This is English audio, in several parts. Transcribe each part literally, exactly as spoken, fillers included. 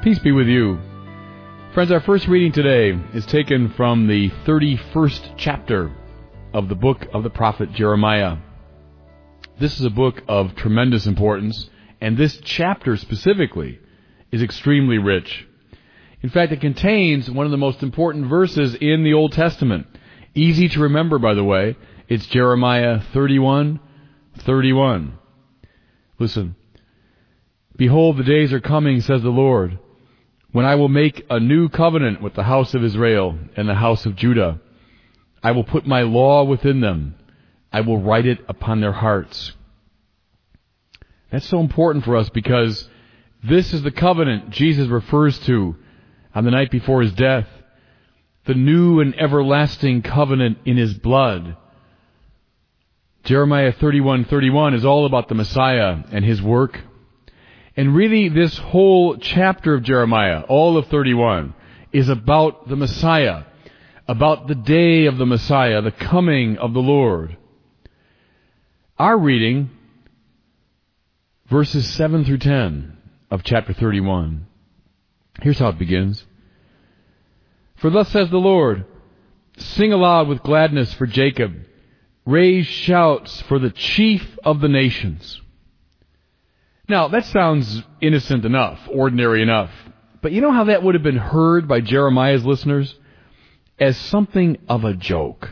Peace be with you. Friends, our first reading today is taken from the thirty-first chapter of the book of the prophet Jeremiah. This is a book of tremendous importance, and this chapter specifically is extremely rich. In fact, it contains one of the most important verses in the Old Testament. Easy to remember, by the way. It's Jeremiah thirty-one thirty-one. Listen. Behold, the days are coming, says the Lord, when I will make a new covenant with the house of Israel and the house of Judah. I will put my law within them. I will write it upon their hearts. That's so important for us because this is the covenant Jesus refers to on the night before his death. The new and everlasting covenant in his blood. Jeremiah thirty-one thirty-one is all about the Messiah and his work. And really, this whole chapter of Jeremiah, all of thirty-one, is about the Messiah, about the day of the Messiah, the coming of the Lord. Our reading, verses seven through ten of chapter thirty-one. Here's how it begins. For thus says the Lord, sing aloud with gladness for Jacob, raise shouts for the chief of the nations. Now, that sounds innocent enough, ordinary enough. But you know how that would have been heard by Jeremiah's listeners? As something of a joke.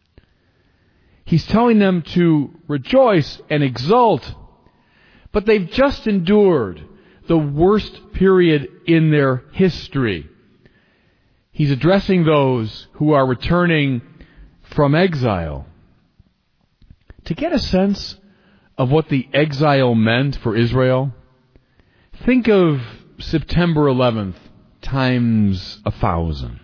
He's telling them to rejoice and exult, but they've just endured the worst period in their history. He's addressing those who are returning from exile. To get a sense of what the exile meant for Israel, think of September eleventh times a thousand.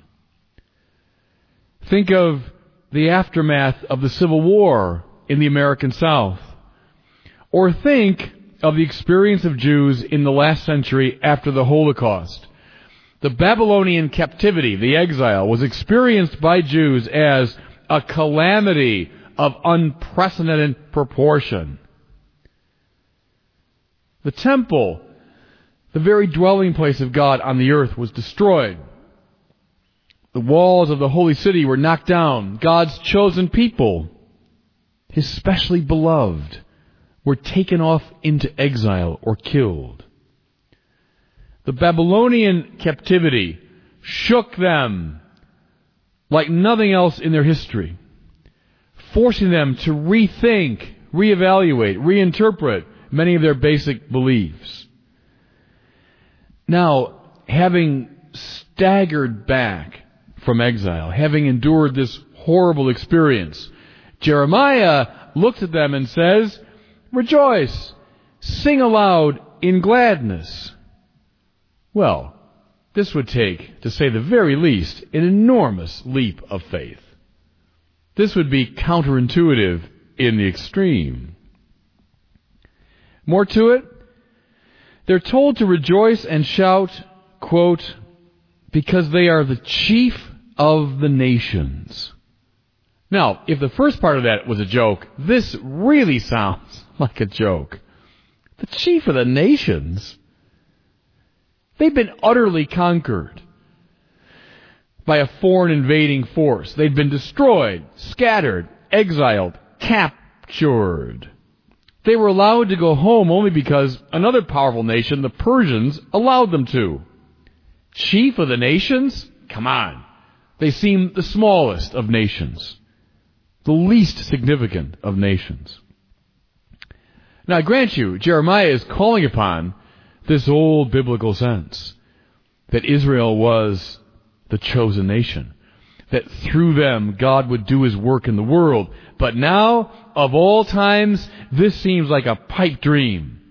Think of the aftermath of the Civil War in the American South. Or think of the experience of Jews in the last century after the Holocaust. The Babylonian captivity, the exile, was experienced by Jews as a calamity of unprecedented proportion. The temple, the very dwelling place of God on the earth, was destroyed. The walls of the holy city were knocked down. God's chosen people, his specially beloved, were taken off into exile or killed. The Babylonian captivity shook them like nothing else in their history, forcing them to rethink, reevaluate, reinterpret many of their basic beliefs. Now, having staggered back from exile, having endured this horrible experience, Jeremiah looks at them and says, rejoice, sing aloud in gladness. Well, this would take, to say the very least, an enormous leap of faith. This would be counterintuitive in the extreme. More to it, they're told to rejoice and shout, quote, because they are the chief of the nations. Now, if the first part of that was a joke, this really sounds like a joke. The chief of the nations? They've been utterly conquered by a foreign invading force. They've been destroyed, scattered, exiled, captured. They were allowed to go home only because another powerful nation, the Persians, allowed them to. Chief of the nations? Come on. They seem the smallest of nations, the least significant of nations. Now, I grant you, Jeremiah is calling upon this old biblical sense that Israel was the chosen nation, that through them God would do his work in the world. But now, of all times, this seems like a pipe dream.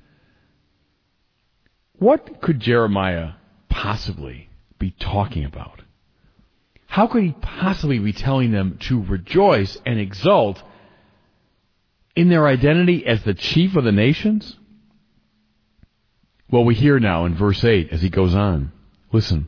What could Jeremiah possibly be talking about? How could he possibly be telling them to rejoice and exult in their identity as the chief of the nations? Well, we hear now in verse eight as he goes on. Listen.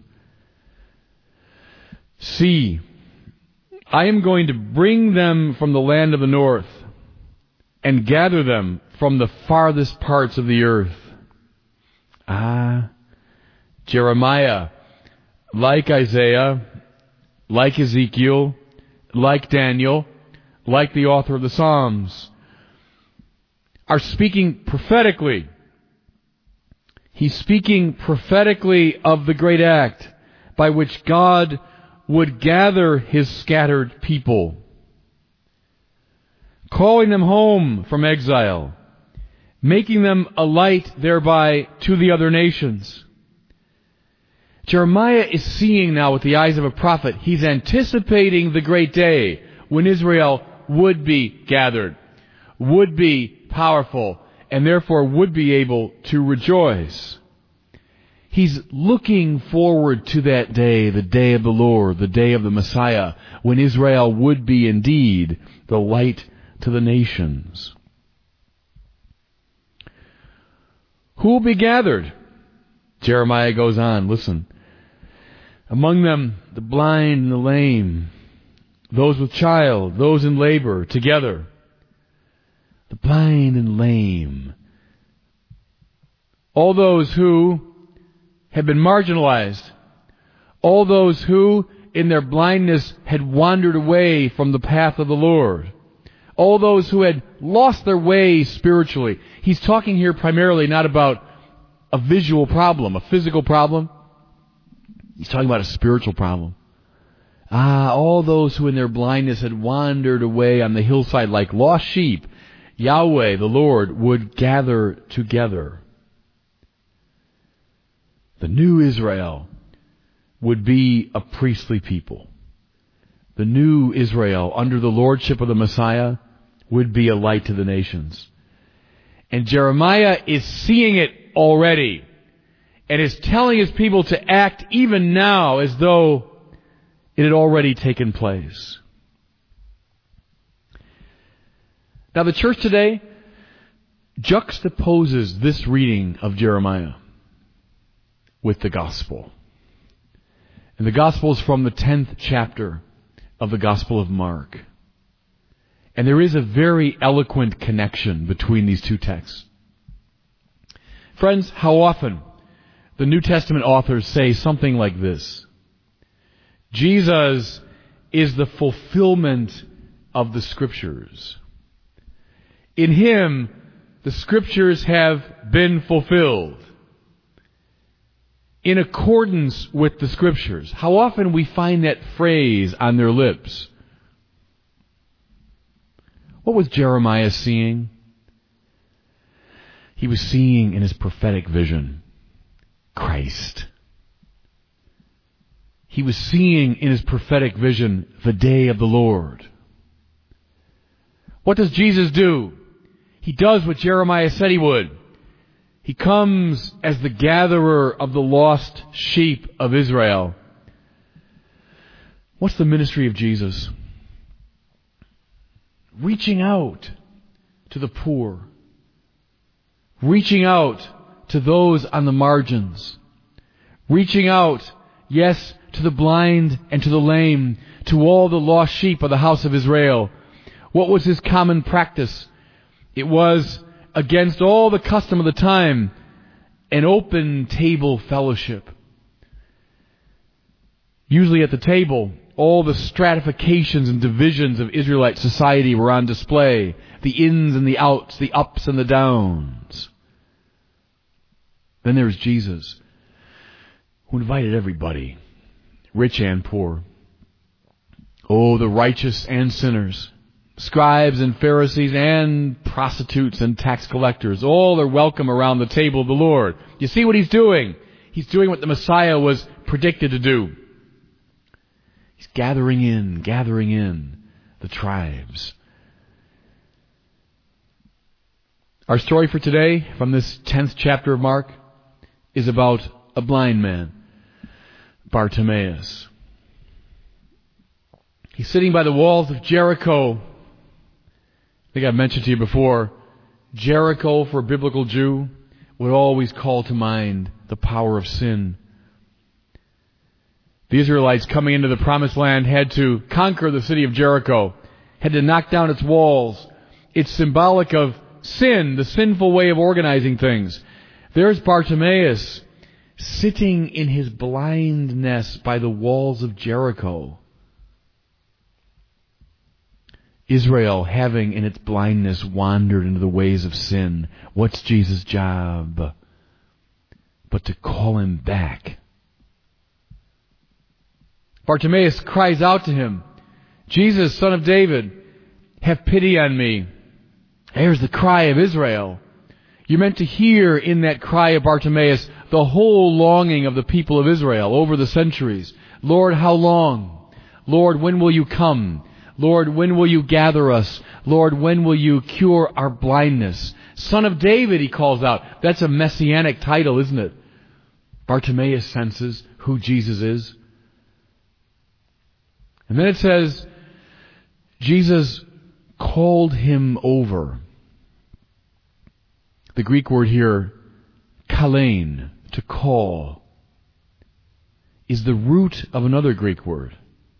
See, I am going to bring them from the land of the north and gather them from the farthest parts of the earth. Ah, Jeremiah, like Isaiah, like Ezekiel, like Daniel, like the author of the Psalms, are speaking prophetically. He's speaking prophetically of the great act by which God would gather His scattered people, calling them home from exile, making them a light thereby to the other nations. Jeremiah is seeing now with the eyes of a prophet. He's anticipating the great day when Israel would be gathered, would be powerful, and therefore would be able to rejoice. He's looking forward to that day, the day of the Lord, the day of the Messiah, when Israel would be indeed the light to the nations. Who will be gathered? Jeremiah goes on, listen. Among them, the blind and the lame, those with child, those in labor, together. The blind and lame. All those who have been marginalized. All those who, in their blindness, had wandered away from the path of the Lord. All those who had lost their way spiritually. He's talking here primarily not about a visual problem, a physical problem. He's talking about a spiritual problem. Ah, all those who in their blindness had wandered away on the hillside like lost sheep, Yahweh, the Lord, would gather together. The new Israel would be a priestly people. The new Israel, under the lordship of the Messiah, would be a light to the nations. And Jeremiah is seeing it already, and is telling his people to act even now as though it had already taken place. Now the church today juxtaposes this reading of Jeremiah with the gospel. And the gospel is from the tenth chapter of the Gospel of Mark. And there is a very eloquent connection between these two texts. Friends, how often the New Testament authors say something like this: Jesus is the fulfillment of the Scriptures. In Him, the Scriptures have been fulfilled in accordance with the Scriptures. How often we find that phrase on their lips. What was Jeremiah seeing? He was seeing in his prophetic vision Christ. He was seeing in his prophetic vision the day of the Lord. What does Jesus do? He does what Jeremiah said he would. He comes as the gatherer of the lost sheep of Israel. What's the ministry of Jesus? Reaching out to the poor. Reaching out to those on the margins. Reaching out, yes, to the blind and to the lame, to all the lost sheep of the house of Israel. What was his common practice? It was, against all the custom of the time, an open table fellowship. Usually at the table, all the stratifications and divisions of Israelite society were on display. The ins and the outs, the ups and the downs. Then there's Jesus, who invited everybody, rich and poor. Oh, the righteous and sinners, scribes and Pharisees and prostitutes and tax collectors, all are welcome around the table of the Lord. You see what he's doing? He's doing what the Messiah was predicted to do. He's gathering in, gathering in the tribes. Our story for today, from this tenth chapter of Mark, is about a blind man, Bartimaeus. He's sitting by the walls of Jericho. I think I've mentioned to you before, Jericho for a biblical Jew would always call to mind the power of sin. The Israelites coming into the promised land had to conquer the city of Jericho, had to knock down its walls. It's symbolic of sin, the sinful way of organizing things. There's Bartimaeus sitting in his blindness by the walls of Jericho. Israel, having in its blindness wandered into the ways of sin. What's Jesus' job? But to call him back. Bartimaeus cries out to him, Jesus, Son of David, have pity on me. There's the cry of Israel. You're meant to hear in that cry of Bartimaeus the whole longing of the people of Israel over the centuries. Lord, how long? Lord, when will you come? Lord, when will you gather us? Lord, when will you cure our blindness? Son of David, he calls out. That's a messianic title, isn't it? Bartimaeus senses who Jesus is. And then it says, Jesus called him over. The Greek word here, kalein, to call, is the root of another Greek word,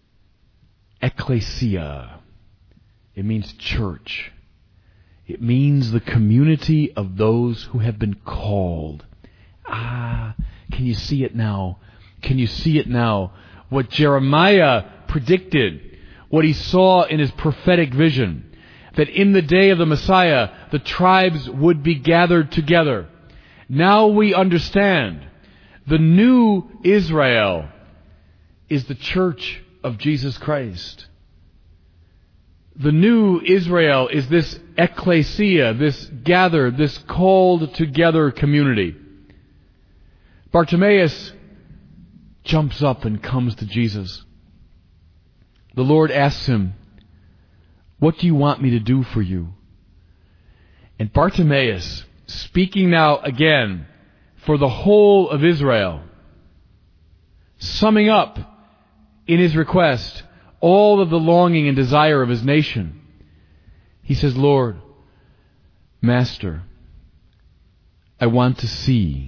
ekklesia. It means church. It means the community of those who have been called. Ah, can you see it now? Can you see it now? What Jeremiah predicted, what he saw in his prophetic vision, that in the day of the Messiah, the tribes would be gathered together. Now we understand. The new Israel is the church of Jesus Christ. The new Israel is this ekklesia, this gathered, this called together community. Bartimaeus jumps up and comes to Jesus. The Lord asks him, what do you want me to do for you? And Bartimaeus, speaking now again for the whole of Israel, summing up in his request all of the longing and desire of his nation, he says, Lord, Master, I want to see.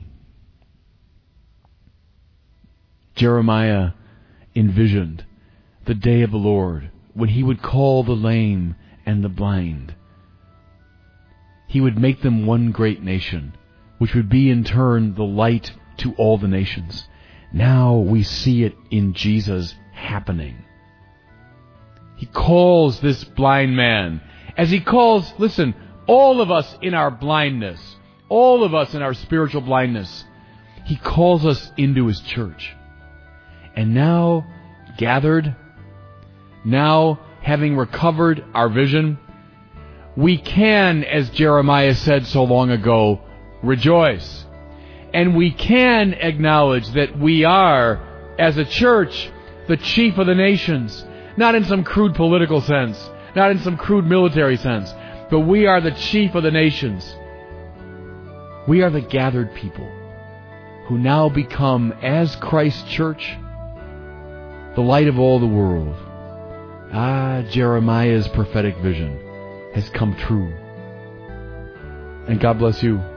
Jeremiah envisioned the day of the Lord when he would call the lame and the blind. He would make them one great nation, which would be in turn the light to all the nations. Now we see it in Jesus happening. He calls this blind man, as he calls, listen, all of us in our blindness, all of us in our spiritual blindness, he calls us into his church. And now, gathered, now having recovered our vision, we can, as Jeremiah said so long ago, rejoice. And we can acknowledge that we are, as a church, the chief of the nations. Not in some crude political sense, not in some crude military sense, but we are the chief of the nations. We are the gathered people who now become, as Christ's church, the light of all the world. Ah, Jeremiah's prophetic vision has come true. And God bless you.